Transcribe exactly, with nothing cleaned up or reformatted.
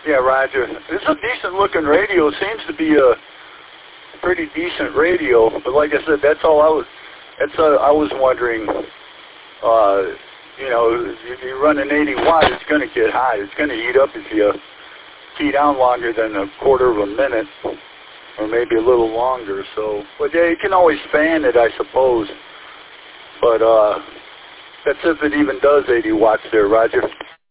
Yeah, Roger. It's a decent-looking radio. Seems to be a pretty decent radio. But like I said, that's all I was. That's uh, I was wondering. Uh, you know, if you run an eighty watt, it's going to get hot. It's going to heat up if you key down longer than a quarter of a minute, or maybe a little longer. So, but yeah, you can always fan it, I suppose. But uh, that's if it even does eighty watts there, Roger.